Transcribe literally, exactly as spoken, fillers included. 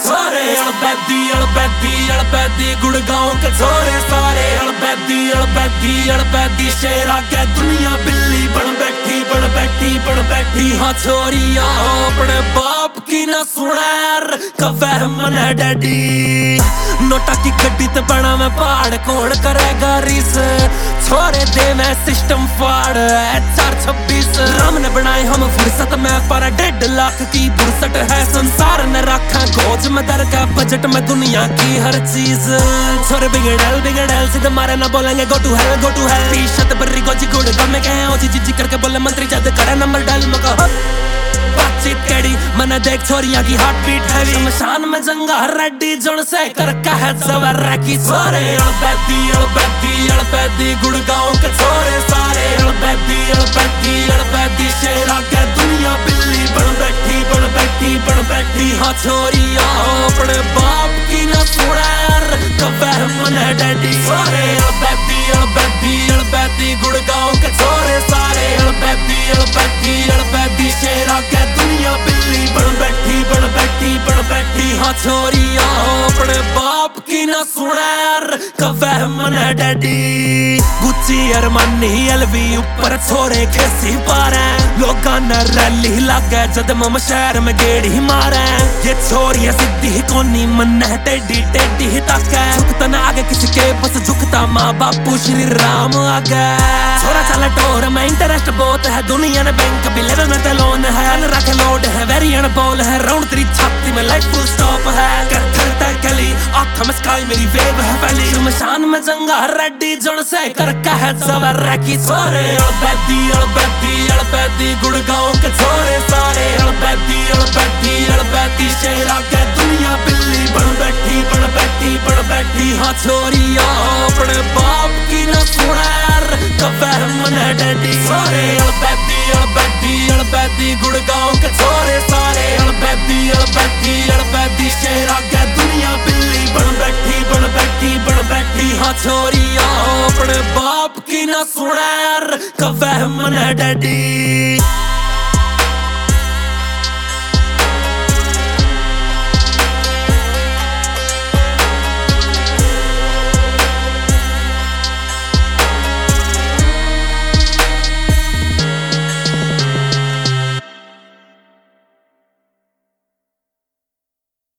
छोरे अड़बैदी अड़बैदी अड़बैदी गुड़गांव के छोरे सारे अड़बैदी अड़बैदी अड़बैदी शेर आगे दुनिया बिल्ली बन बैठी बन बैठी बन बैठी। हाँ छोरिया अपने बाप की ना सुनैर कवे मन डैडी नोटा की गड्डी ते बना मैं पहाड़ कौन करेगा रिस छोरे दे मैं सिस्टम फाड़ चार छब्बीस राम ने बनाए हम फुर्सत में पर डेढ़ लाख की फुर्सत है संसार ने रखा गोज में दर का बजट में दुनिया की हर चीज। छोरे बिगड़ल बिगड़ल सीधे मारे ना बोलेंगे go to hell go to hell T shirt बर्री गोजी गुड़ गम में कहे ओजी जी जी करके बोले मंत्री जद करे नंबर डाल मका बातचीत केड़ी मैंने देख छोरियां की हार्ट बीट हैवी शमशान में जंगा रेड्डी जुड़ से कर कह जबर की छोरे अड़बैदी अड़बैदी अड़बैदी गुड़गांव के छोरे सारे अड़बैदी अड़बैदी अड़बैदी शेर आगे दुनिया बिल्ली बन बैठी बन बैठी बन बैठी। हाँ छोरिया अपने बाप की ना सुनैर कवे मन डैडी छोरे अड़बैदी अड़बैदी अड़बैदी गुड़गांव के छोरे सारे अड़बैदी अड़बैदी अड़बैदी शेर आगे दुनिया बिल्ली बन बैठी बन बैठी बन बैठी। हाँ छोरिया अपने बाप की ना सुनैर कवे मन डैडी गुच्ची अरमानी एलवी ऊपर छोरे कैसी पारे लोगा न रैली लागे जद मम शहर में गेड़ी मारे ये छोरिया सिद्धि कोनी मन है टेढ़ी टेढ़ी ताके झुकता ना आगे किसी के बस झुकता माँ बापू श्री राम आगे छोरा चला टोर में इंटरेस्ट बहुत है दुनिया ने बैंक भी लेवे में लोन है न रखे लोड है वेरियन बॉल है राउंड तेरी छाती में लाइफ फुल स्टॉप है कर करता गली आँख में स्काई मेरी वेव है फैली शमशान में जंगा रेड्डी जुड़ से कर कह जबर की छोरे अड़बैदी अड़बैदी अड़बैदी गुड़गांव के छोरे सारे अड़बैदी अड़बैदी अड़बैदी शेर आगे दुनिया बिल्ली बन बैठी बन बैठी बन बैठी। हाँ छोरिया अपने बाप की ना सुनैर कवे मन डैडी छोरे अड़बैदी अड़बैदी अड़बैदी गुड़गांव के छोरे सारे अड़बैदी अड़बैदी अड़बैदी शेर आगे दुनिया बिल्ली बन बैठी बन बैठी बन बैठी। हाँ छोरिया अपने बाप की ना सुनैर कवे मन डैडी।